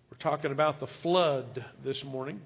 We're talking about the flood this morning.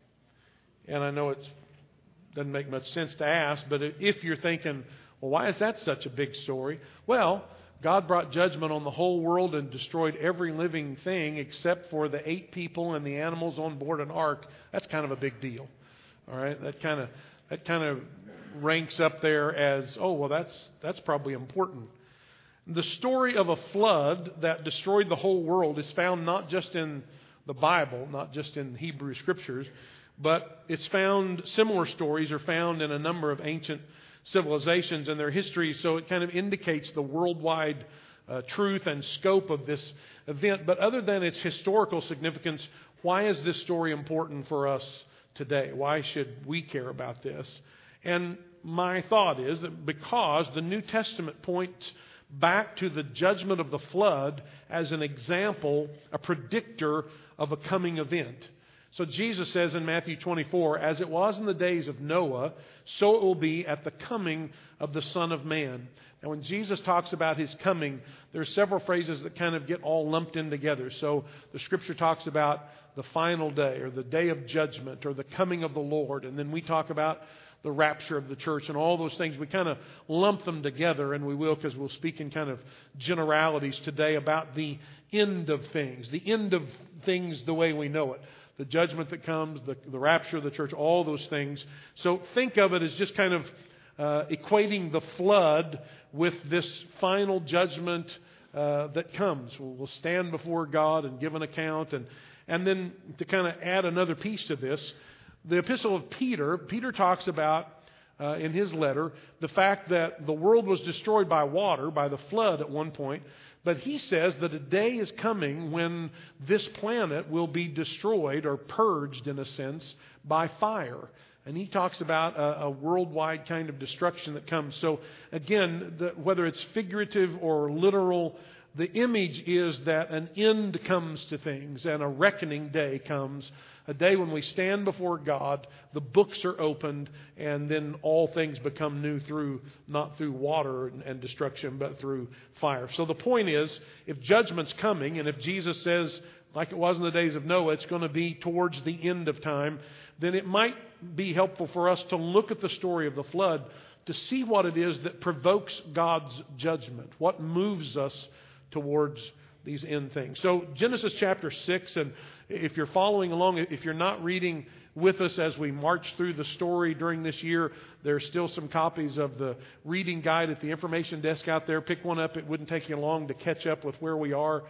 And I know it doesn't make much sense to ask, but if you're thinking, well, why is that such a big story? Well, God brought judgment on the whole world and destroyed every living thing except for the 8 people and the animals on board an ark. That's kind of a big deal. All right, that kind of ranks up there as, oh, well, that's probably important. The story of a flood that destroyed the whole world is found not just in the Bible, not just in Hebrew Scriptures, but similar stories are found in a number of ancient civilizations and their history, so it kind of indicates the worldwide truth and scope of this event. But other than its historical significance, why is this story important for us today? Why should we care about this? And my thought is that because the New Testament points back to the judgment of the flood as an example, a predictor of a coming event. So Jesus says in Matthew 24, as it was in the days of Noah, so it will be at the coming of the Son of Man. And when Jesus talks about His coming, there are several phrases that kind of get all lumped in together. So the Scripture talks about the final day, or the day of judgment, or the coming of the Lord. And then we talk about the rapture of the church and all those things. We kind of lump them together, and we will, because we'll speak in kind of generalities today about the end of things. The end of things the way we know it. The judgment that comes, the rapture of the church, all those things. So think of it as just kind of equating the flood with this final judgment that comes. We'll stand before God and give an account. And then to kind of add another piece to this, the epistle of Peter talks about, in his letter, the fact that the world was destroyed by water, by the flood at one point. But he says that a day is coming when this planet will be destroyed or purged, in a sense, by fire. And he talks about a worldwide kind of destruction that comes. So again, whether it's figurative or literal, the image is that an end comes to things and a reckoning day comes. A day when we stand before God, the books are opened, and then all things become new not through water and destruction, but through fire. So the point is, if judgment's coming, and if Jesus says, like it was in the days of Noah, it's going to be towards the end of time, then it might be helpful for us to look at the story of the flood to see what it is that provokes God's judgment, what moves us towards these end things. So Genesis chapter 6, and if you're following along, if you're not reading with us as we march through the story during this year, there's still some copies of the reading guide at the information desk out there. Pick one up. It wouldn't take you long to catch up with where we are.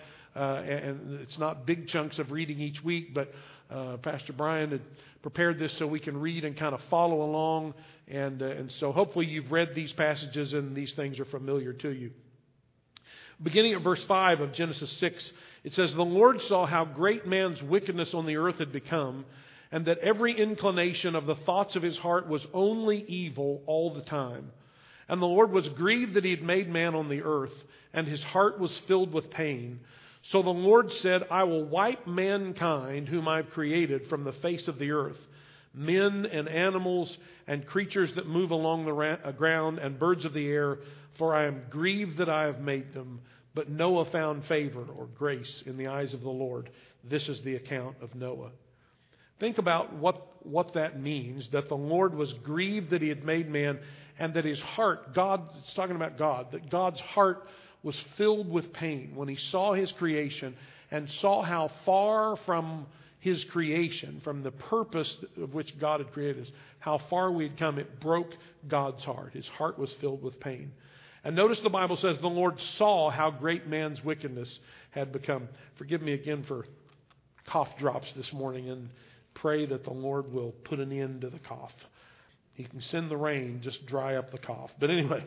And it's not big chunks of reading each week, but Pastor Brian had prepared this so we can read and kind of follow along. And so hopefully you've read these passages and these things are familiar to you. Beginning at verse 5 of Genesis 6, it says, "The Lord saw how great man's wickedness on the earth had become, and that every inclination of the thoughts of his heart was only evil all the time. And the Lord was grieved that He had made man on the earth, and His heart was filled with pain. So the Lord said, I will wipe mankind, whom I've created, from the face of the earth, men and animals and creatures that move along the ground and birds of the air, for I am grieved that I have made them. But Noah found favor," or grace, "in the eyes of the Lord." This is the account of Noah. Think about what that means, that the Lord was grieved that He had made man, and that His heart, it's talking about God, that God's heart was filled with pain when He saw His creation and saw how far from His creation, from the purpose of which God had created us, how far we had come. It broke God's heart. His heart was filled with pain. And notice the Bible says the Lord saw how great man's wickedness had become. Forgive me again for cough drops this morning, and pray that the Lord will put an end to the cough. He can send the rain, just dry up the cough. But anyway,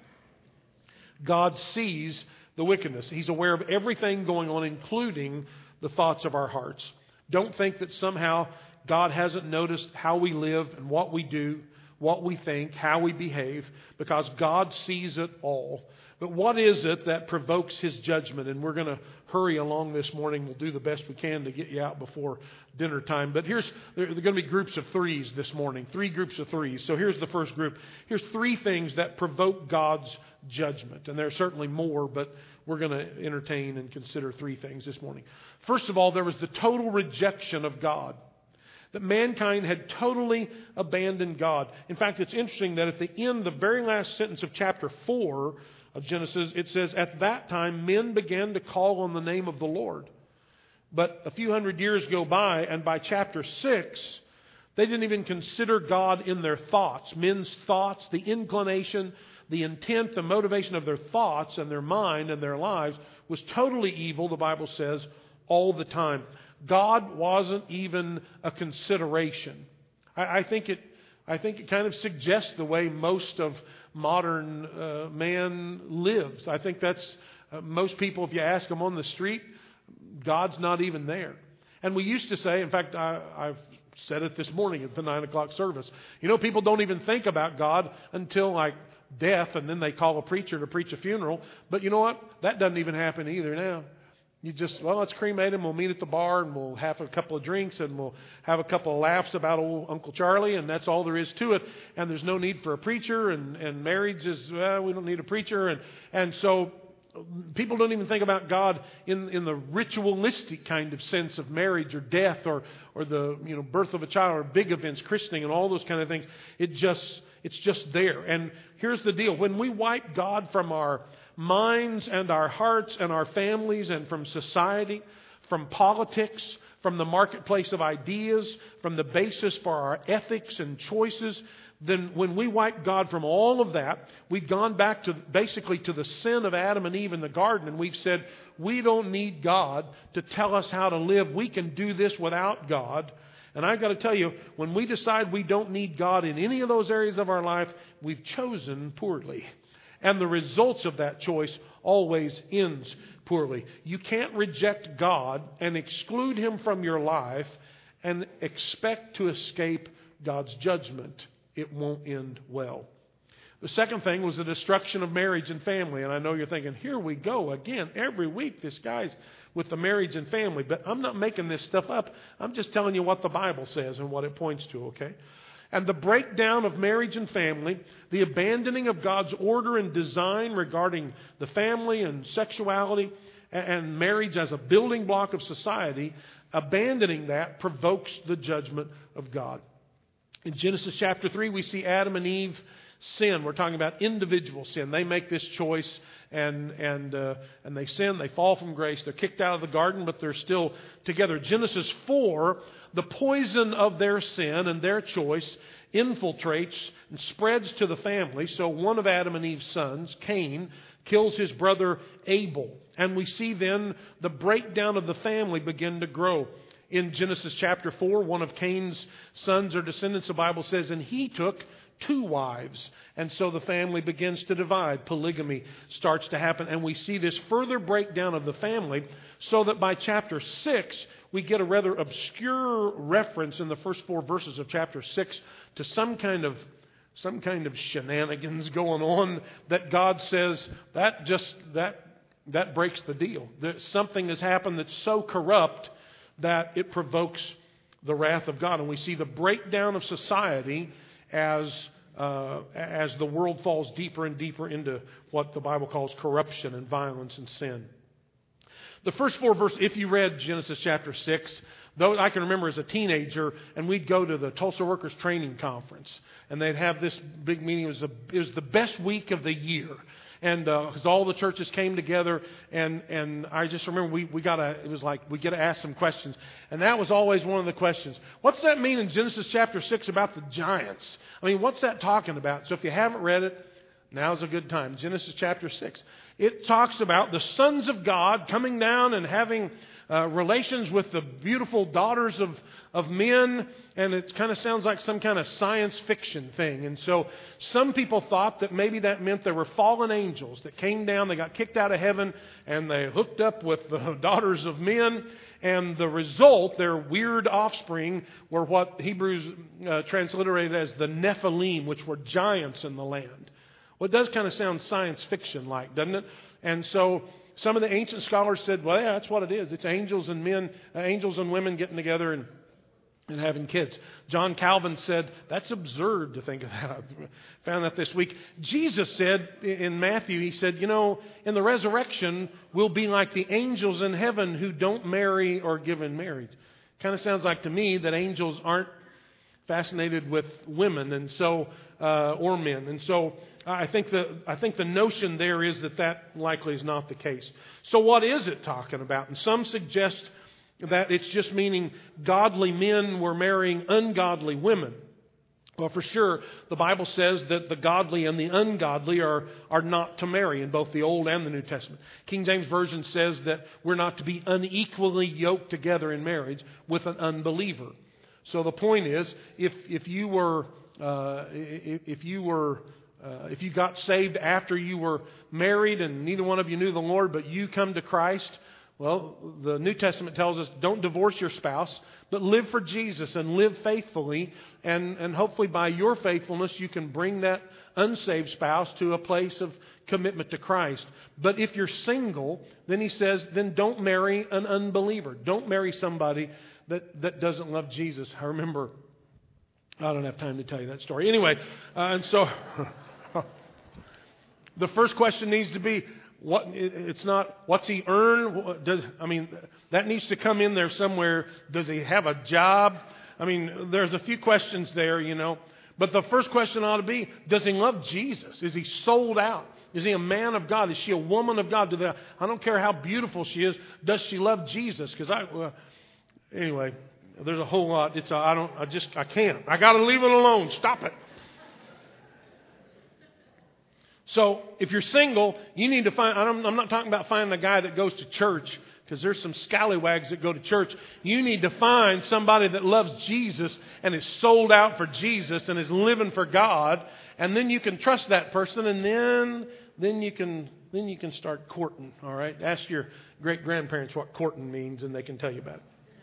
God sees the wickedness. He's aware of everything going on, including the thoughts of our hearts. Don't think that somehow God hasn't noticed how we live and what we do, what we think, how we behave, because God sees it all. But what is it that provokes His judgment? And we're going to hurry along this morning. We'll do the best we can to get you out before dinner time. But there are going to be groups of threes this morning. 3 groups of threes. So here's the first group. Here's 3 things that provoke God's judgment. And there are certainly more, but we're going to entertain and consider three things this morning. First of all, there was the total rejection of God. That mankind had totally abandoned God. In fact, it's interesting that at the end, the very last sentence of chapter 4 of Genesis, it says, "At that time men began to call on the name of the Lord." But a few hundred years go by, and by chapter 6, they didn't even consider God in their thoughts. Men's thoughts, the inclination, the intent, the motivation of their thoughts and their mind and their lives was totally evil, the Bible says, all the time. God wasn't even a consideration. I think it kind of suggests the way most of modern man lives. I think that's most people, if you ask them on the street, God's not even there. And we used to say, in fact, I've said it this morning at the 9 o'clock service, people don't even think about God until like death, and then they call a preacher to preach a funeral. But you know what? That doesn't even happen either now. You just, let's cremate him, we'll meet at the bar, and we'll have a couple of drinks, and we'll have a couple of laughs about old Uncle Charlie, and that's all there is to it. And there's no need for a preacher, and marriage is, we don't need a preacher. And so people don't even think about God in the ritualistic kind of sense of marriage or death or the birth of a child or big events, christening, and all those kind of things. It's just there. And here's the deal. When we wipe God from our minds and our hearts and our families and from society, from politics, from the marketplace of ideas, from the basis for our ethics and choices, then when we wipe God from all of that, we've gone back to basically to the sin of Adam and Eve in the garden, and we've said, we don't need God to tell us how to live. We can do this without God. And I've got to tell you, when we decide we don't need God in any of those areas of our life, we've chosen poorly. And the results of that choice always ends poorly. You can't reject God and exclude Him from your life and expect to escape God's judgment. It won't end well. The second thing was the destruction of marriage and family. And I know you're thinking, here we go again. Every week this guy's with the marriage and family. But I'm not making this stuff up. I'm just telling you what the Bible says and what it points to, okay? And the breakdown of marriage and family, the abandoning of God's order and design regarding the family and sexuality and marriage as a building block of society, abandoning that provokes the judgment of God. In Genesis chapter 3, we see Adam and Eve sin. We're talking about individual sin. They make this choice and they sin. They fall from grace. They're kicked out of the garden, but they're still together. Genesis 4, the poison of their sin and their choice infiltrates and spreads to the family. So one of Adam and Eve's sons, Cain, kills his brother Abel. And we see then the breakdown of the family begin to grow. In Genesis chapter 4, one of Cain's sons or descendants, the Bible says, and he took 2 wives. And so the family begins to divide. Polygamy starts to happen. And we see this further breakdown of the family so that by chapter 6, we get a rather obscure reference in the first 4 verses of chapter 6 to some kind of shenanigans going on that God says that breaks the deal. That something has happened that's so corrupt that it provokes the wrath of God. And we see the breakdown of society as the world falls deeper and deeper into what the Bible calls corruption and violence and sin. The first 4 verses, if you read Genesis chapter 6, though I can remember as a teenager, and we'd go to the Tulsa Workers Training Conference, and they'd have this big meeting. It was the best week of the year. And because all the churches came together, and I just remember we get to ask some questions, and that was always one of the questions. What's that mean in Genesis chapter 6 about the giants? I mean, what's that talking about? So if you haven't read it, now's a good time. Genesis chapter 6. It talks about the sons of God coming down and having relations with the beautiful daughters of men, and it kind of sounds like some kind of science fiction thing. And so some people thought that maybe that meant there were fallen angels that came down, they got kicked out of heaven, and they hooked up with the daughters of men, and the result, their weird offspring, were what Hebrews transliterated as the Nephilim, which were giants in the land. Well, it does kind of sound science fiction-like, doesn't it? And so some of the ancient scholars said, well, yeah, that's what it is. It's angels and men, angels and women getting together and having kids. John Calvin said, that's absurd to think of that. I found that this week. Jesus said in Matthew, he said, in the resurrection, we'll be like the angels in heaven who don't marry or give in marriage. Kind of sounds like to me that angels aren't fascinated with women and so or men. And so I think the notion there is that likely is not the case. So what is it talking about? And some suggest that it's just meaning godly men were marrying ungodly women. Well, for sure, the Bible says that the godly and the ungodly are not to marry in both the Old and the New Testament. King James Version says that we're not to be unequally yoked together in marriage with an unbeliever. So the point is, if you got saved after you were married and neither one of you knew the Lord, but you come to Christ, well, the New Testament tells us don't divorce your spouse, but live for Jesus and live faithfully. And hopefully by your faithfulness, you can bring that unsaved spouse to a place of commitment to Christ. But if you're single, then he says, then don't marry an unbeliever. Don't marry somebody that doesn't love Jesus. I remember, I don't have time to tell you that story. Anyway, and so the first question needs to be, it's not what's he earn? That needs to come in there somewhere. Does he have a job? There's a few questions there, But the first question ought to be, does he love Jesus? Is he sold out? Is he a man of God? Is she a woman of God? I don't care how beautiful she is. Does she love Jesus? Because anyway, there's a whole lot. I can't. I got to leave it alone. Stop it. So if you're single, you need to find, I'm not talking about finding a guy that goes to church, because there's some scallywags that go to church. You need to find somebody that loves Jesus and is sold out for Jesus and is living for God, and then you can trust that person, and then you can start courting. All right, ask your great grandparents what courting means, and they can tell you about it.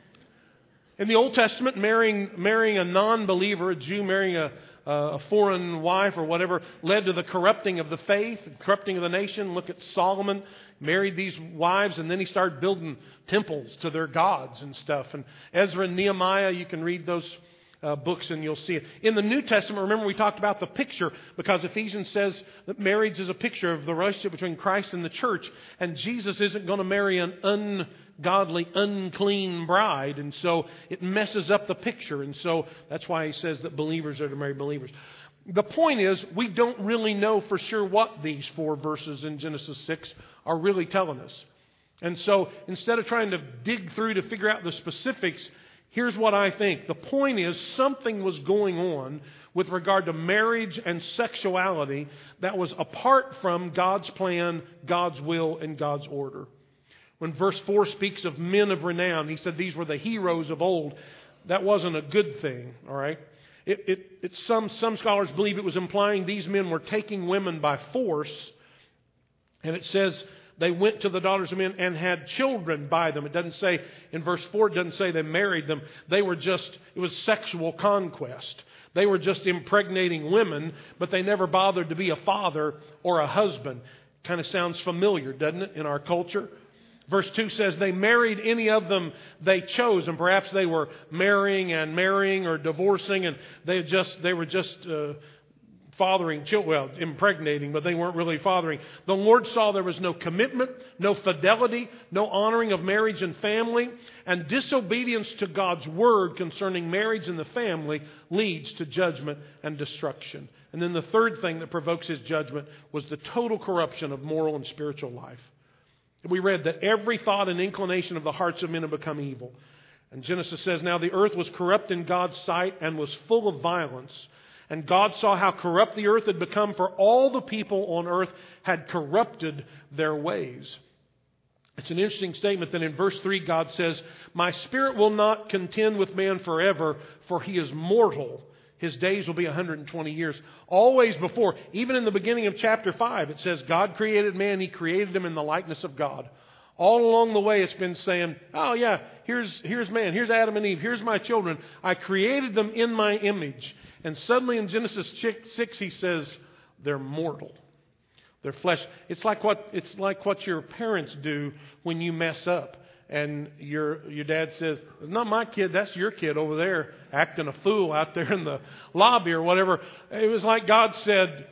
In the Old Testament, marrying a non-believer, a Jew marrying a foreign wife or whatever, led to the corrupting of the faith, corrupting of the nation. Look at Solomon, married these wives, and then he started building temples to their gods and stuff. And Ezra and Nehemiah, you can read those books and you'll see it. In the New Testament, remember we talked about the picture, because Ephesians says that marriage is a picture of the relationship between Christ and the church, and Jesus isn't going to marry an ungodly, unclean bride, and so it messes up the picture, and so that's why he says that believers are to marry believers. The point is, we don't really know for sure what these 4 verses in Genesis 6 are really telling us. And so instead of trying to dig through to figure out the specifics, here's what I think. The point is, something was going on with regard to marriage and sexuality that was apart from God's plan, God's will, and God's order. When verse 4 speaks of men of renown, he said these were the heroes of old. That wasn't a good thing, all right? Some scholars believe it was implying these men were taking women by force. And it says they went to the daughters of men and had children by them. It doesn't say, in verse 4, it doesn't say they married them. It was sexual conquest. They were just impregnating women, but they never bothered to be a father or a husband. Kind of sounds familiar, doesn't it, in our culture? Verse 2 says they married any of them they chose, and perhaps they were marrying or divorcing, and they were just fathering children, well, impregnating, but they weren't really fathering. The Lord saw there was no commitment, no fidelity, no honoring of marriage and family, and disobedience to God's word concerning marriage and the family leads to judgment and destruction. And then the third thing that provokes his judgment was the total corruption of moral and spiritual life. We read that every thought and inclination of the hearts of men have become evil. And Genesis says, now the earth was corrupt in God's sight and was full of violence. And God saw how corrupt the earth had become, for all the people on earth had corrupted their ways. It's an interesting statement that in verse 3 God says, my spirit will not contend with man forever, for he is mortal. His days will be 120 years. Always before, even in the beginning of chapter 5, it says God created man. He created him in the likeness of God. All along the way, it's been saying, oh yeah, here's man, here's Adam and Eve, here's my children. I created them in my image. And suddenly in Genesis 6, he says, they're mortal. They're flesh. It's like what your parents do when you mess up. and your dad says, "It's not my kid, that's your kid over there acting a fool out there in the lobby," or whatever. It was like God said,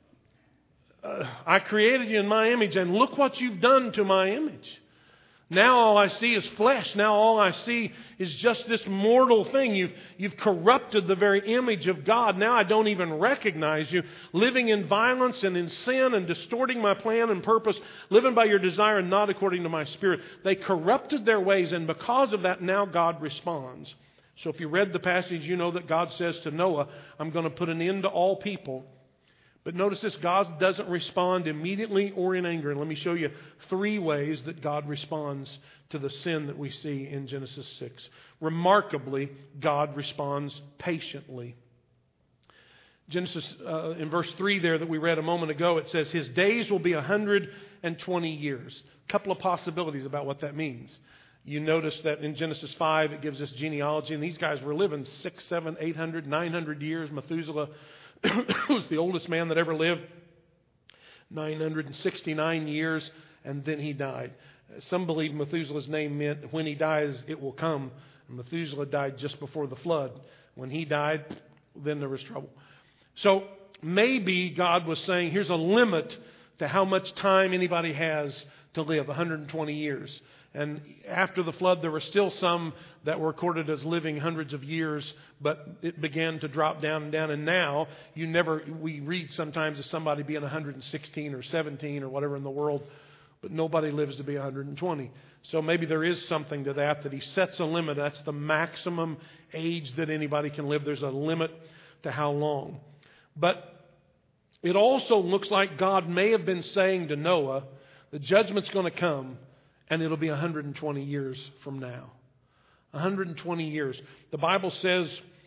I created you in my image, and look what you've done to my image. Now all I see is flesh. Now all I see is just this mortal thing. You've corrupted the very image of God. Now I don't even recognize you. Living in violence and in sin and distorting my plan and purpose. Living by your desire and not according to my spirit. They corrupted their ways, and because of that, now God responds. So if you read the passage, you know that God says to Noah, I'm going to put an end to all people. But notice this, God doesn't respond immediately or in anger. And let me show you 3 ways that God responds to the sin that we see in Genesis 6. Remarkably, God responds patiently. Genesis, in verse 3 there that we read a moment ago, it says, his days will be 120 years. A couple of possibilities about what that means. You notice that in Genesis 5, it gives us genealogy, and these guys were living 600, 700, 800, 900 years. Methuselah was the oldest man that ever lived, 969 years, and then he died. Some believe Methuselah's name meant when he dies, it will come. And Methuselah died just before the flood. When he died, then there was trouble. So maybe God was saying, here's a limit to how much time anybody has to live, 120 years. And after the flood, there were still some that were recorded as living hundreds of years, but it began to drop down and down. And now, we read sometimes of somebody being 116 or 17 or whatever in the world, but nobody lives to be 120. So maybe there is something to that he sets a limit. That's the maximum age that anybody can live. There's a limit to how long. But it also looks like God may have been saying to Noah, the judgment's going to come, and it'll be 120 years from now. 120 years. The Bible says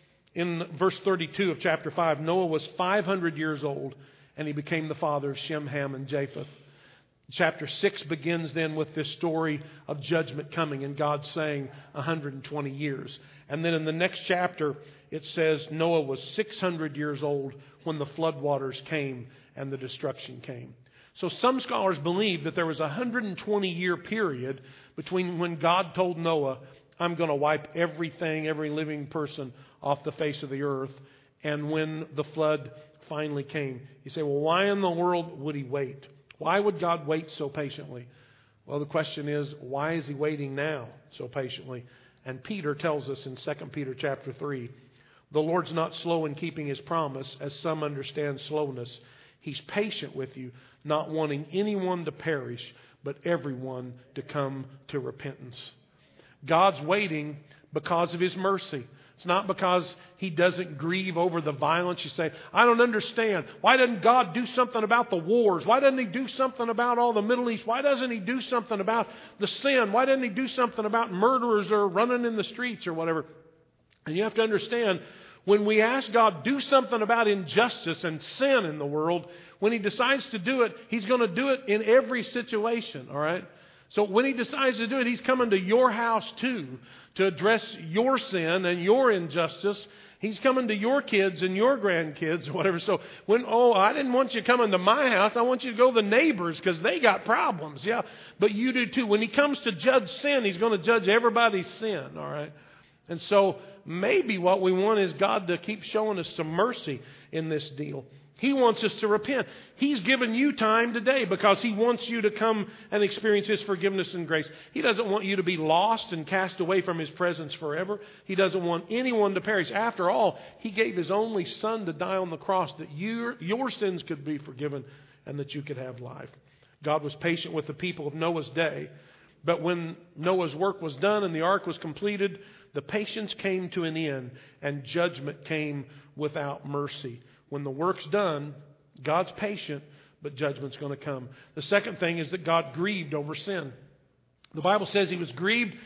in verse 32 of chapter 5, Noah was 500 years old, and he became the father of Shem, Ham, and Japheth. Chapter 6 begins then with this story of judgment coming, and God saying 120 years. And then in the next chapter, it says Noah was 600 years old when the floodwaters came and the destruction came. So some scholars believe that there was a 120-year period between when God told Noah, I'm going to wipe everything, every living person off the face of the earth, and when the flood finally came. You say, well, why in the world would he wait? Why would God wait so patiently? Well, the question is, why is he waiting now so patiently? And Peter tells us in 2 Peter chapter 3, the Lord's not slow in keeping his promise, as some understand slowness. He's patient with you, not wanting anyone to perish, but everyone to come to repentance. God's waiting because of his mercy. It's not because he doesn't grieve over the violence. You say, I don't understand. Why doesn't God do something about the wars? Why doesn't he do something about all the Middle East? Why doesn't he do something about the sin? Why doesn't he do something about murderers or running in the streets or whatever? And you have to understand, when we ask God, do something about injustice and sin in the world, when he decides to do it, he's going to do it in every situation, all right? So when he decides to do it, he's coming to your house too to address your sin and your injustice. He's coming to your kids and your grandkids or whatever. So I didn't want you coming to my house. I want you to go to the neighbors because they got problems. Yeah, but you do too. When he comes to judge sin, he's going to judge everybody's sin, all right? And so maybe what we want is God to keep showing us some mercy in this deal. He wants us to repent. He's given you time today because he wants you to come and experience his forgiveness and grace. He doesn't want you to be lost and cast away from his presence forever. He doesn't want anyone to perish. After all, he gave his only son to die on the cross that your sins could be forgiven and that you could have life. God was patient with the people of Noah's day. But when Noah's work was done and the ark was completed, the patience came to an end and judgment came without mercy. When the work's done, God's patient, but judgment's going to come. The second thing is that God grieved over sin. The Bible says he was grieved,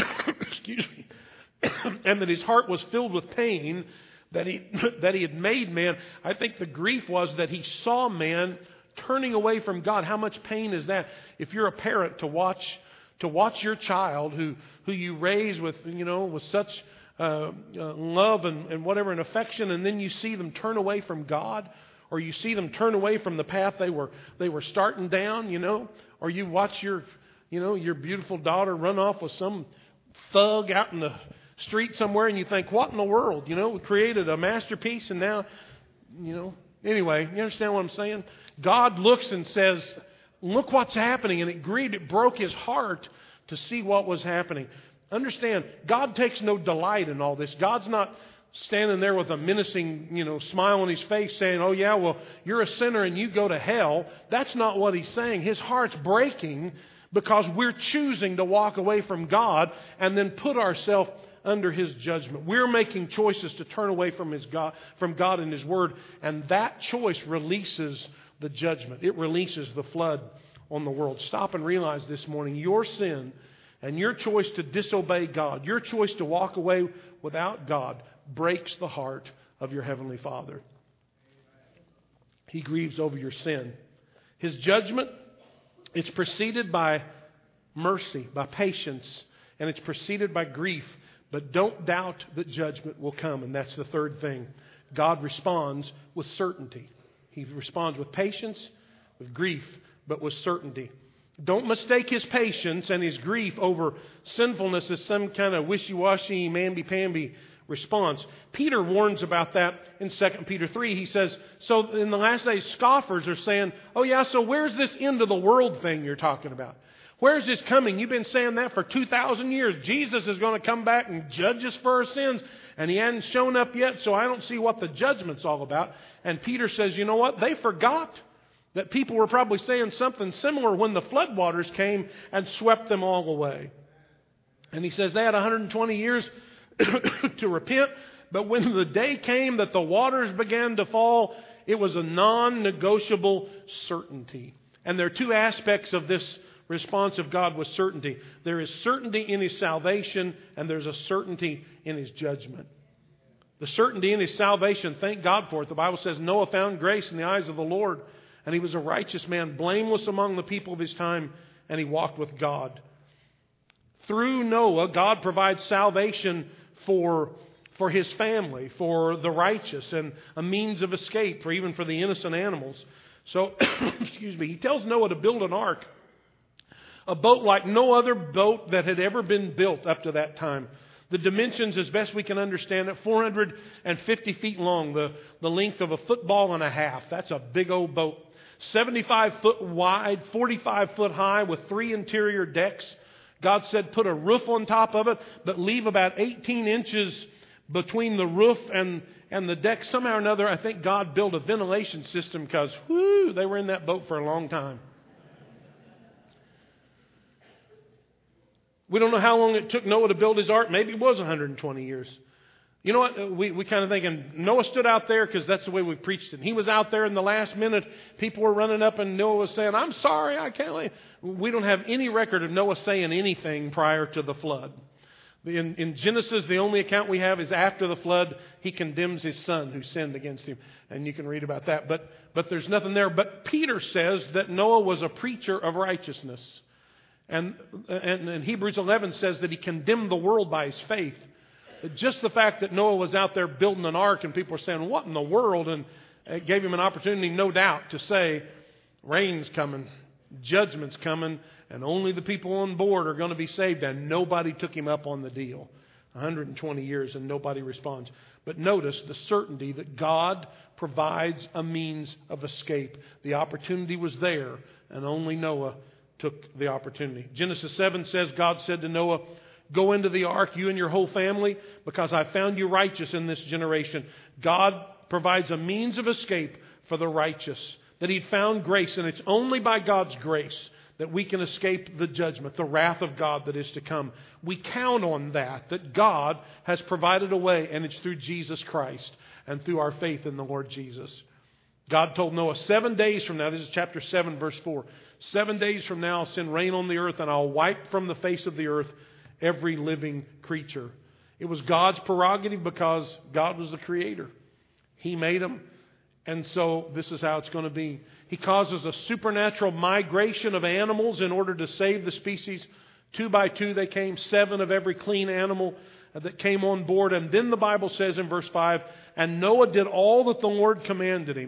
and that his heart was filled with pain that he had made man. I think the grief was that he saw man turning away from God. How much pain is that? If you're a parent, to watch your child who you raise with such love and whatever and affection, and then you see them turn away from God, or you see them turn away from the path they were starting down, or you watch your your beautiful daughter run off with some thug out in the street somewhere, and you think, what in the world? We created a masterpiece, and now, Anyway, you understand what I'm saying? God looks and says, look what's happening. And it broke his heart to see what was happening. Understand, God takes no delight in all this. God's not standing there with a menacing, smile on his face saying, oh yeah, well, you're a sinner and you go to hell. That's not what he's saying. His heart's breaking because we're choosing to walk away from God and then put ourselves under his judgment. We're making choices to turn away from God and his word, and that choice releases the judgment. It releases the flood on the world. Stop and realize this morning, your sin and your choice to disobey God, your choice to walk away without God, breaks the heart of your Heavenly Father. He grieves over your sin. His judgment, it's preceded by mercy, by patience, and it's preceded by grief. But don't doubt that judgment will come. And that's the third thing. God responds with certainty. He responds with patience, with grief, but with certainty. Don't mistake his patience and his grief over sinfulness as some kind of wishy-washy, mamby-pamby response. Peter warns about that in 2 Peter 3. He says, so in the last days, scoffers are saying, oh yeah, so where's this end of the world thing you're talking about? Where's this coming? You've been saying that for 2,000 years. Jesus is going to come back and judge us for our sins. And he hadn't shown up yet, so I don't see what the judgment's all about. And Peter says, you know what? They forgot that people were probably saying something similar when the floodwaters came and swept them all away. And he says they had 120 years to repent. But when the day came that the waters began to fall, it was a non-negotiable certainty. And there are two aspects of this response of God with certainty. There is certainty in his salvation, and there's a certainty in his judgment. The certainty in his salvation, thank God for it. The Bible says Noah found grace in the eyes of the Lord, and he was a righteous man, blameless among the people of his time, and he walked with God. Through Noah, God provides salvation for his family, for the righteous, and a means of escape for even for the innocent animals. So, he tells Noah to build an ark. A boat like no other boat that had ever been built up to that time. The dimensions, as best we can understand it, 450 feet long, the length of a football and a half. That's a big old boat. 75 foot wide, 45 foot high with 3 interior decks. God said put a roof on top of it, but leave about 18 inches between the roof and the deck. Somehow or another, I think God built a ventilation system because, they were in that boat for a long time. We don't know how long it took Noah to build his ark. Maybe it was 120 years. You know what? We kind of thinking Noah stood out there because that's the way we preached it. He was out there in the last minute. People were running up and Noah was saying, I'm sorry, I can't leave. We don't have any record of Noah saying anything prior to the flood. In Genesis, the only account we have is after the flood, he condemns his son who sinned against him. And you can read about that. But there's nothing there. But Peter says that Noah was a preacher of righteousness. And Hebrews 11 says that he condemned the world by his faith. Just the fact that Noah was out there building an ark and people were saying, what in the world? And it gave him an opportunity, no doubt, to say, rain's coming, judgment's coming, and only the people on board are going to be saved. And nobody took him up on the deal. 120 years and nobody responds. But notice the certainty that God provides a means of escape. The opportunity was there, and only Noah took the opportunity. Genesis 7 says, God said to Noah, go into the ark, you and your whole family, because I found you righteous in this generation. God provides a means of escape for the righteous, that he'd found grace, and it's only by God's grace that we can escape the judgment, the wrath of God that is to come. We count on that God has provided a way, and it's through Jesus Christ and through our faith in the Lord Jesus. God told Noah, 7 days from now, this is chapter 7, verse 4, 7 days from now I'll send rain on the earth and I'll wipe from the face of the earth every living creature. It was God's prerogative because God was the creator. He made them. And so this is how it's going to be. He causes a supernatural migration of animals in order to save the species. 2 by 2 they came, 7 of every clean animal that came on board. And then the Bible says in verse 5, and Noah did all that the Lord commanded him.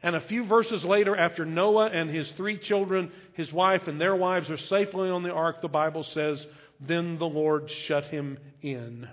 And a few verses later, after Noah and his 3 children, his wife and their wives are safely on the ark, the Bible says, then the Lord shut him in.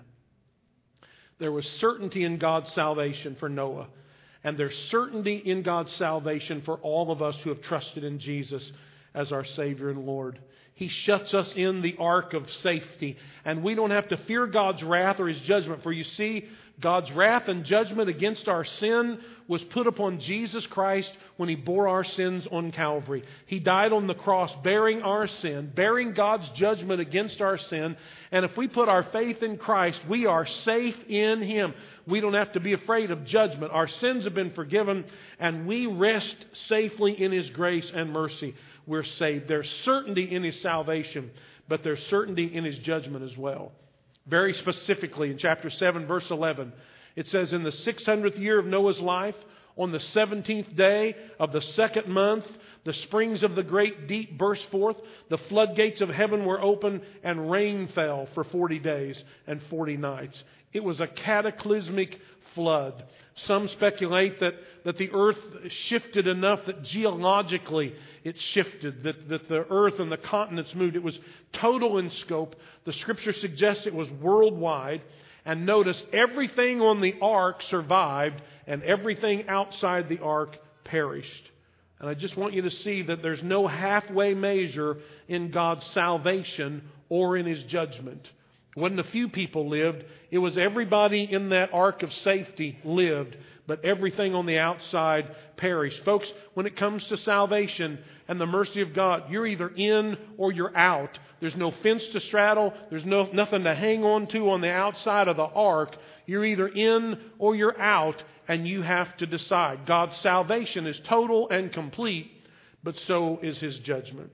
There was certainty in God's salvation for Noah. And there's certainty in God's salvation for all of us who have trusted in Jesus as our Savior and Lord. He shuts us in the ark of safety. And we don't have to fear God's wrath or His judgment. For you see, God's wrath and judgment against our sin was put upon Jesus Christ when He bore our sins on Calvary. He died on the cross bearing our sin, bearing God's judgment against our sin. And if we put our faith in Christ, we are safe in Him. We don't have to be afraid of judgment. Our sins have been forgiven, and we rest safely in His grace and mercy. We're saved. There's certainty in His salvation, but there's certainty in His judgment as well. Very specifically, in chapter 7, verse 11, it says, in the 600th year of Noah's life, on the 17th day of the 2nd month, the springs of the great deep burst forth, the floodgates of heaven were open, and rain fell for 40 days and 40 nights. It was a cataclysmic flood. Some speculate that the earth shifted enough that geologically it shifted, that the earth and the continents moved. It was total in scope. The Scripture suggests it was worldwide. And notice, everything on the ark survived and everything outside the ark perished. And I just want you to see that there's no halfway measure in God's salvation or in His judgment. It wasn't a few people lived. It was everybody in that ark of safety lived, but everything on the outside perished. Folks, when it comes to salvation and the mercy of God, you're either in or you're out. There's no fence to straddle. There's nothing to hang on to on the outside of the ark. You're either in or you're out, and you have to decide. God's salvation is total and complete, but so is His judgment.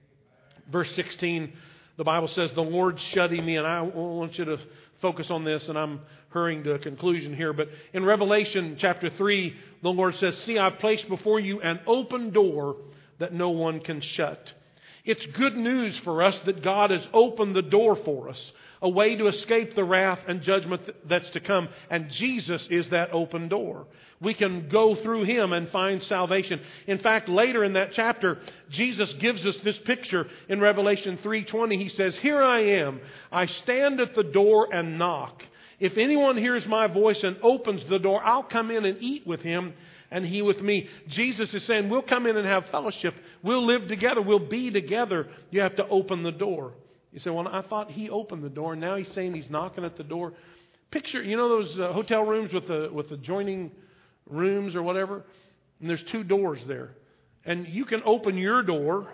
Verse 16, the Bible says, the Lord shut him in. I want you to focus on this, and I'm hurrying to a conclusion here. But in Revelation chapter 3, the Lord says, see, I've placed before you an open door that no one can shut. It's good news for us that God has opened the door for us, a way to escape the wrath and judgment that's to come. And Jesus is that open door. We can go through Him and find salvation. In fact, later in that chapter, Jesus gives us this picture in Revelation 3:20. He says, here I am. I stand at the door and knock. If anyone hears my voice and opens the door, I'll come in and eat with him and he with me. Jesus is saying, we'll come in and have fellowship. We'll live together. We'll be together. You have to open the door. You say, well, I thought He opened the door, and now He's saying He's knocking at the door. Picture, you know those hotel rooms with the adjoining rooms or whatever? And there's 2 doors there. And you can open your door,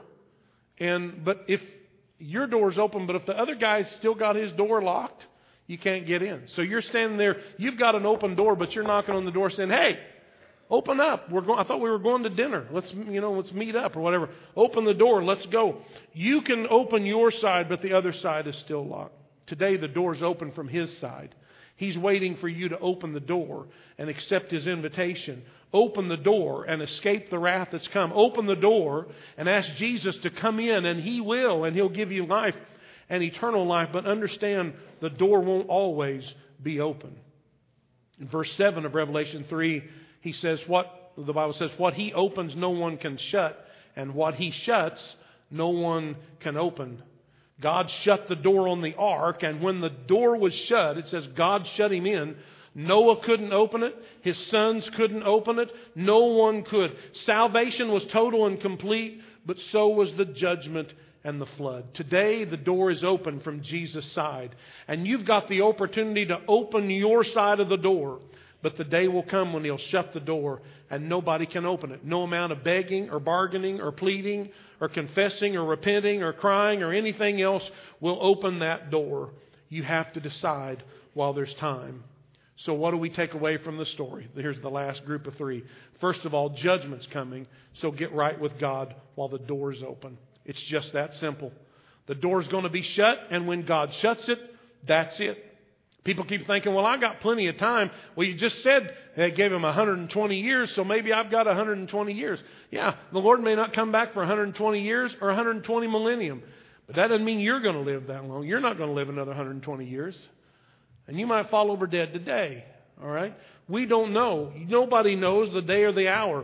but if your door's open, but if the other guy's still got his door locked, you can't get in. So you're standing there, you've got an open door, but you're knocking on the door saying, hey, open up. I thought we were going to dinner. Let's meet up or whatever. Open the door. Let's go. You can open your side, but the other side is still locked. Today, the door's open from His side. He's waiting for you to open the door and accept His invitation. Open the door and escape the wrath that's come. Open the door and ask Jesus to come in, and He will, and He'll give you life and eternal life. But understand, the door won't always be open. In verse 7 of Revelation 3, He says, the Bible says, what He opens, no one can shut, and what He shuts, no one can open. God shut the door on the ark, and when the door was shut, it says God shut him in. Noah couldn't open it. His sons couldn't open it. No one could. Salvation was total and complete, but so was the judgment and the flood. Today, the door is open from Jesus' side, and you've got the opportunity to open your side of the door. But the day will come when He'll shut the door and nobody can open it. No amount of begging or bargaining or pleading or confessing or repenting or crying or anything else will open that door. You have to decide while there's time. So what do we take away from the story? Here's the last group of 3. First of all, judgment's coming. So get right with God while the door's open. It's just that simple. The door's going to be shut, and when God shuts it, that's it. People keep thinking, well, I got plenty of time. Well, you just said they gave him 120 years, so maybe I've got 120 years. Yeah, the Lord may not come back for 120 years or 120 millennium. But that doesn't mean you're going to live that long. You're not going to live another 120 years. And you might fall over dead today. All right? We don't know. Nobody knows the day or the hour.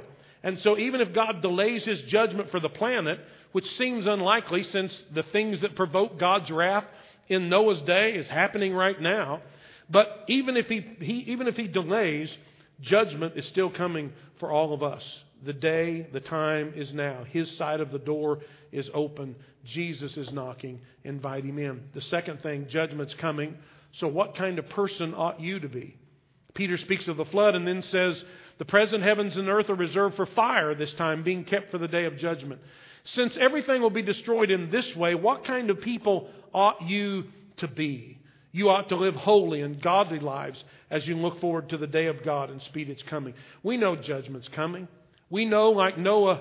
And so even if God delays His judgment for the planet, which seems unlikely since the things that provoke God's wrath in Noah's day is happening right now, but even if He delays, judgment is still coming for all of us. The day, the time is now. His side of the door is open. Jesus is knocking. Invite Him in. The second thing, judgment's coming. So what kind of person ought you to be? Peter speaks of the flood and then says, the present heavens and earth are reserved for fire this time, being kept for the day of judgment. Since everything will be destroyed in this way, what kind of people ought you to be? You ought to live holy and godly lives as you look forward to the day of God and speed its coming. We know judgment's coming. We know, like Noah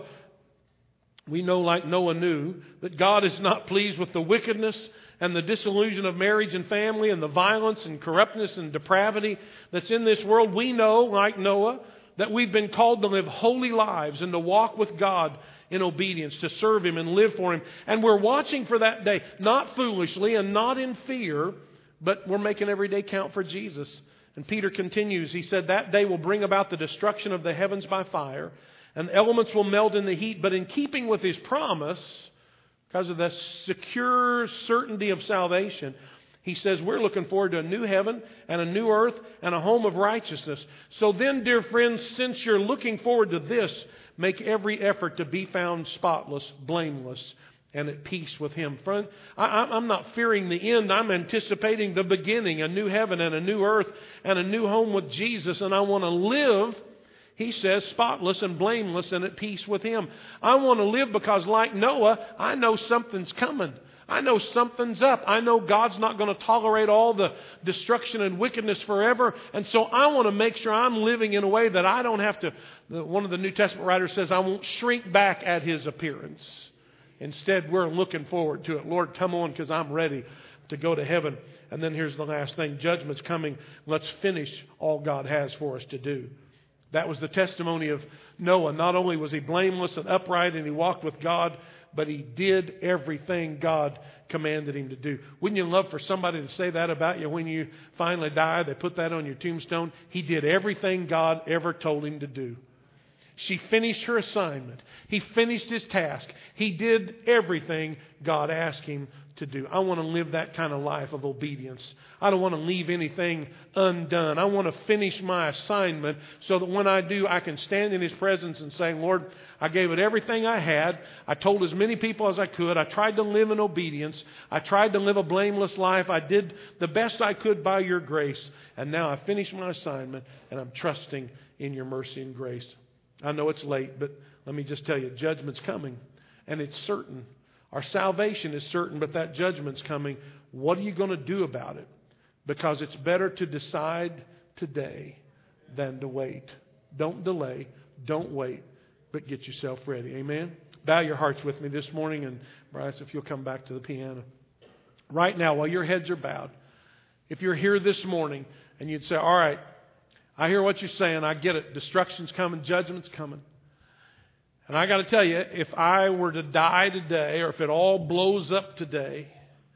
knew, that God is not pleased with the wickedness and the disillusion of marriage and family and the violence and corruptness and depravity that's in this world. We know, like Noah, that we've been called to live holy lives and to walk with God in obedience, to serve Him and live for Him. And we're watching for that day, not foolishly and not in fear, but we're making every day count for Jesus. And Peter continues, he said, that day will bring about the destruction of the heavens by fire, and the elements will melt in the heat. But in keeping with His promise, because of the secure certainty of salvation, He says we're looking forward to a new heaven and a new earth and a home of righteousness. So then, dear friends, since you're looking forward to this, make every effort to be found spotless, blameless, and at peace with Him. Friend, I'm not fearing the end. I'm anticipating the beginning, a new heaven and a new earth and a new home with Jesus. And I want to live, He says, spotless and blameless and at peace with Him. I want to live because, like Noah, I know something's coming. I know something's up. I know God's not going to tolerate all the destruction and wickedness forever. And so I want to make sure I'm living in a way that I don't have to. One of the New Testament writers says, I won't shrink back at His appearance. Instead, we're looking forward to it. Lord, come on, because I'm ready to go to heaven. And then here's the last thing. Judgment's coming. Let's finish all God has for us to do. That was the testimony of Noah. Not only was he blameless and upright and he walked with God, but he did everything God commanded him to do. Wouldn't you love for somebody to say that about you when you finally die? They put that on your tombstone. He did everything God ever told him to do. She finished her assignment. He finished his task. He did everything God asked him to do. I want to live that kind of life of obedience. I don't want to leave anything undone. I want to finish my assignment so that when I do, I can stand in His presence and say, Lord, I gave it everything I had. I told as many people as I could. I tried to live in obedience. I tried to live a blameless life. I did the best I could by Your grace. And now I finished my assignment and I'm trusting in Your mercy and grace. I know it's late, but let me just tell you, judgment's coming, and it's certain. Our salvation is certain, but that judgment's coming. What are you going to do about it? Because it's better to decide today than to wait. Don't delay, don't wait, but get yourself ready. Amen? Bow your hearts with me this morning, and Bryce, if you'll come back to the piano. Right now, while your heads are bowed, if you're here this morning and you'd say, all right, I hear what you're saying. I get it. Destruction's coming. Judgment's coming. And I got to tell you, if I were to die today, or if it all blows up today,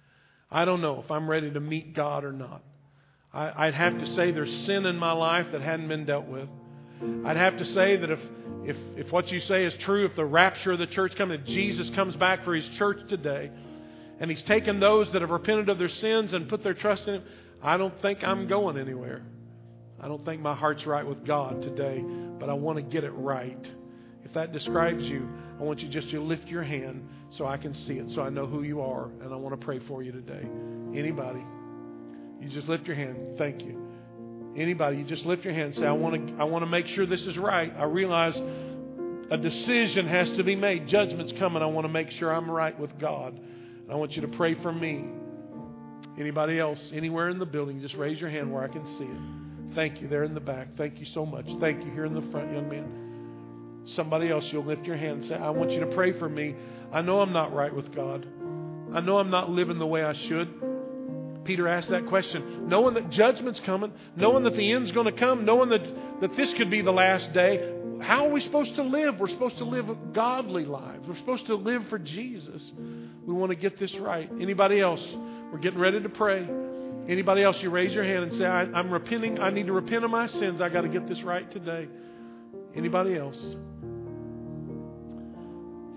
I don't know if I'm ready to meet God or not. I'd have to say there's sin in my life that hadn't been dealt with. I'd have to say that if what you say is true, if the rapture of the church comes, if Jesus comes back for His church today, and He's taken those that have repented of their sins and put their trust in Him, I don't think I'm going anywhere. I don't think my heart's right with God today, but I want to get it right. If that describes you, I want you just to lift your hand so I can see it, so I know who you are, and I want to pray for you today. Anybody? You just lift your hand. Thank you. Anybody? You just lift your hand and say, I want to make sure this is right. I realize a decision has to be made. Judgment's coming. I want to make sure I'm right with God. And I want you to pray for me. Anybody else? Anywhere in the building, just raise your hand where I can see it. Thank you there in the back. Thank you so much. Thank you here in the front, young man. Somebody else, you'll lift your hand and say, I want you to pray for me. I know I'm not right with God. I know I'm not living the way I should. Peter asked that question, knowing that judgment's coming, knowing that the end's going to come, knowing that this could be the last day. How are we supposed to live? We're supposed to live godly lives. We're supposed to live for Jesus. We want to get this right. Anybody else? We're getting ready to pray. Anybody else, you raise your hand and say, I'm repenting. I need to repent of my sins. I got to get this right today. Anybody else?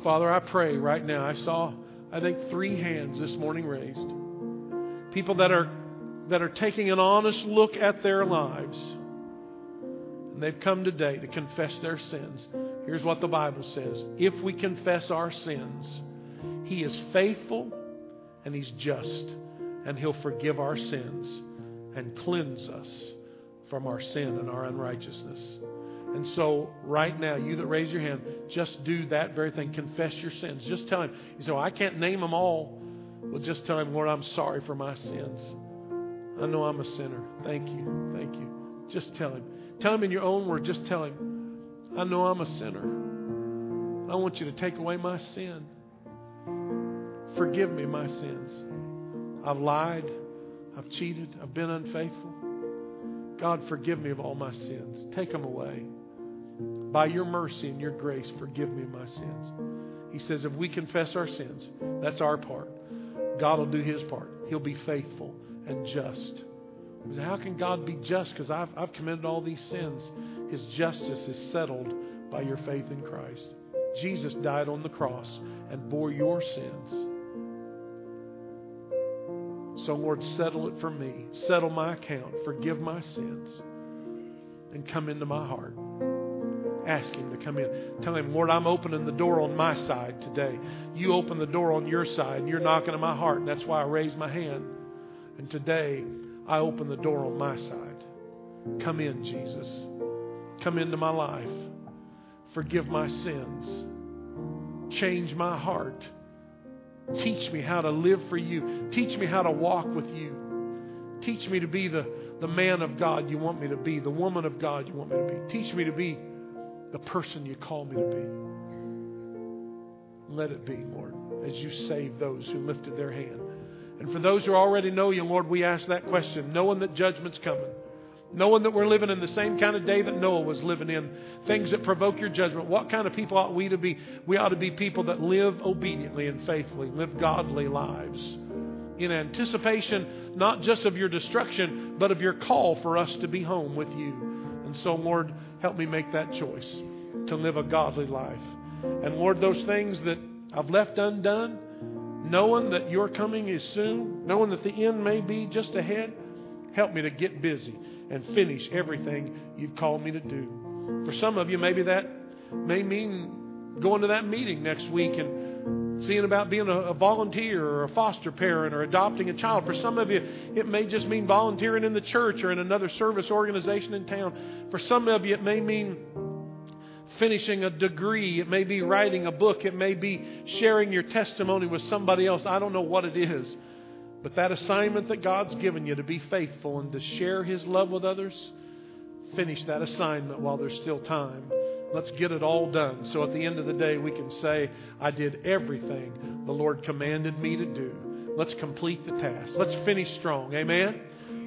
Father, I pray right now. I saw, I think, 3 hands this morning raised. People that are taking an honest look at their lives. And they've come today to confess their sins. Here's what the Bible says. If we confess our sins, He is faithful and He's just. And He'll forgive our sins and cleanse us from our sin and our unrighteousness. And so right now, you that raise your hand, just do that very thing. Confess your sins. Just tell Him. You say, well, I can't name them all. Well, just tell Him, Lord, I'm sorry for my sins. I know I'm a sinner. Thank you. Thank you. Just tell Him. Tell Him in your own words. Just tell Him, I know I'm a sinner. I want you to take away my sin. Forgive me my sins. I've lied. I've cheated. I've been unfaithful. God, forgive me of all my sins. Take them away. By your mercy and your grace, forgive me my sins. He says if we confess our sins, that's our part. God will do His part. He'll be faithful and just. We say, how can God be just? Because I've committed all these sins. His justice is settled by your faith in Christ. Jesus died on the cross and bore your sins. So, Lord, settle it for me. Settle my account. Forgive my sins. And come into my heart. Ask Him to come in. Tell Him, Lord, I'm opening the door on my side today. You open the door on your side, and you're knocking at my heart. And that's why I raised my hand. And today, I open the door on my side. Come in, Jesus. Come into my life. Forgive my sins. Change my heart. Teach me how to live for you. Teach me how to walk with you. Teach me to be the man of God you want me to be, the woman of God you want me to be. Teach me to be the person you call me to be. Let it be, Lord, as you save those who lifted their hand. And for those who already know you, Lord, we ask that question, knowing that judgment's coming. Knowing that we're living in the same kind of day that Noah was living in. Things that provoke your judgment. What kind of people ought we to be? We ought to be people that live obediently and faithfully. Live godly lives. In anticipation, not just of your destruction, but of your call for us to be home with you. And so, Lord, help me make that choice to live a godly life. And Lord, those things that I've left undone, knowing that your coming is soon, knowing that the end may be just ahead, help me to get busy and finish everything you've called me to do. For some of you, maybe that may mean going to that meeting next week and seeing about being a volunteer or a foster parent or adopting a child. For some of you, it may just mean volunteering in the church or in another service organization in town. For some of you, it may mean finishing a degree. It may be writing a book. It may be sharing your testimony with somebody else. I don't know what it is. But that assignment that God's given you to be faithful and to share His love with others, finish that assignment while there's still time. Let's get it all done. So at the end of the day, we can say, I did everything the Lord commanded me to do. Let's complete the task. Let's finish strong. Amen?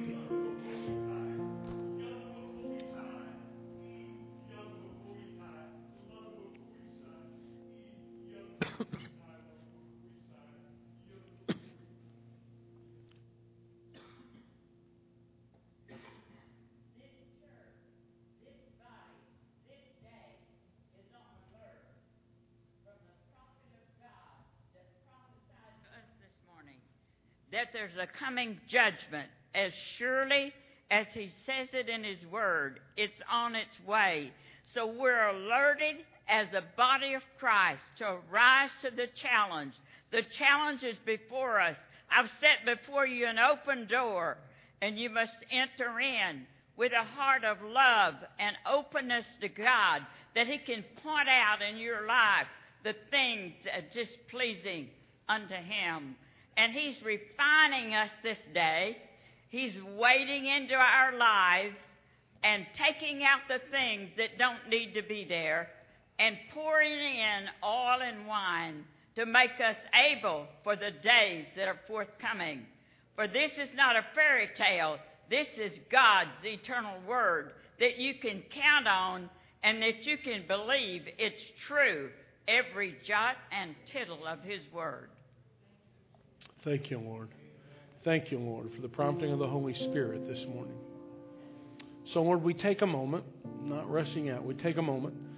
That there's a coming judgment. As surely as He says it in His Word, it's on its way. So we're alerted as a body of Christ to rise to the challenge. The challenge is before us. I've set before you an open door, and you must enter in with a heart of love and openness to God, that He can point out in your life the things that are displeasing unto Him. And He's refining us this day. He's wading into our lives and taking out the things that don't need to be there and pouring in oil and wine to make us able for the days that are forthcoming. For this is not a fairy tale. This is God's eternal word that you can count on and that you can believe it's true, every jot and tittle of His word. Thank you, Lord. Thank you, Lord, for the prompting of the Holy Spirit this morning. So, Lord, we take a moment, not rushing out. We take a moment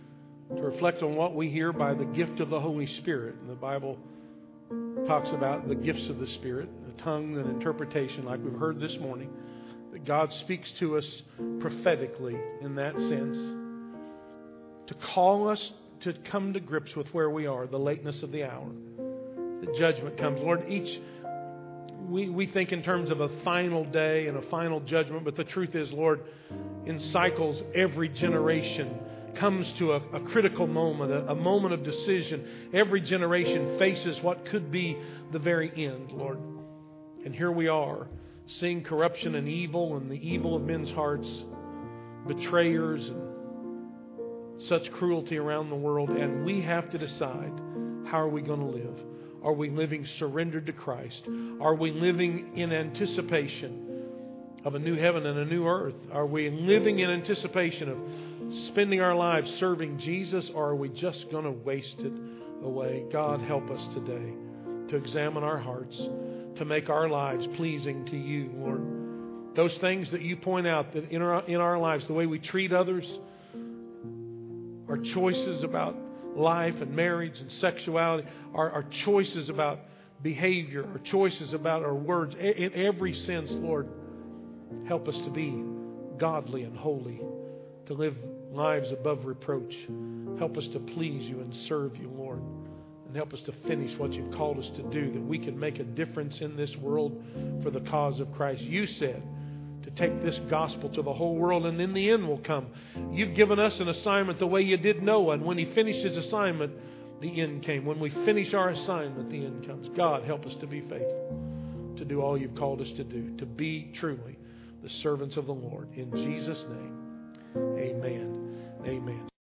to reflect on what we hear by the gift of the Holy Spirit. And the Bible talks about the gifts of the Spirit, the tongue and interpretation, like we've heard this morning. That God speaks to us prophetically in that sense, to call us to come to grips with where we are, the lateness of the hour. The judgment comes. Lord, we think in terms of a final day and a final judgment, but the truth is, Lord, in cycles, every generation comes to a critical moment, a moment of decision. Every generation faces what could be the very end, Lord. And here we are, seeing corruption and evil and the evil of men's hearts, betrayers and such cruelty around the world. And we have to decide, how are we going to live? Are we living surrendered to Christ? Are we living in anticipation of a new heaven and a new earth? Are we living in anticipation of spending our lives serving Jesus, or are we just going to waste it away? God, help us today to examine our hearts, to make our lives pleasing to you, Lord. Those things that you point out that in our lives, the way we treat others, our choices about life and marriage and sexuality, our choices about behavior, our choices about our words, in every sense, Lord, help us to be godly and holy, to live lives above reproach. Help us to please you and serve you, Lord. And help us to finish what you've called us to do, that we can make a difference in this world for the cause of Christ. You said to take this gospel to the whole world, and then the end will come. You've given us an assignment the way you did Noah, and when he finished his assignment, the end came. When we finish our assignment, the end comes. God, help us to be faithful, to do all you've called us to do, to be truly the servants of the Lord. In Jesus' name, amen. Amen.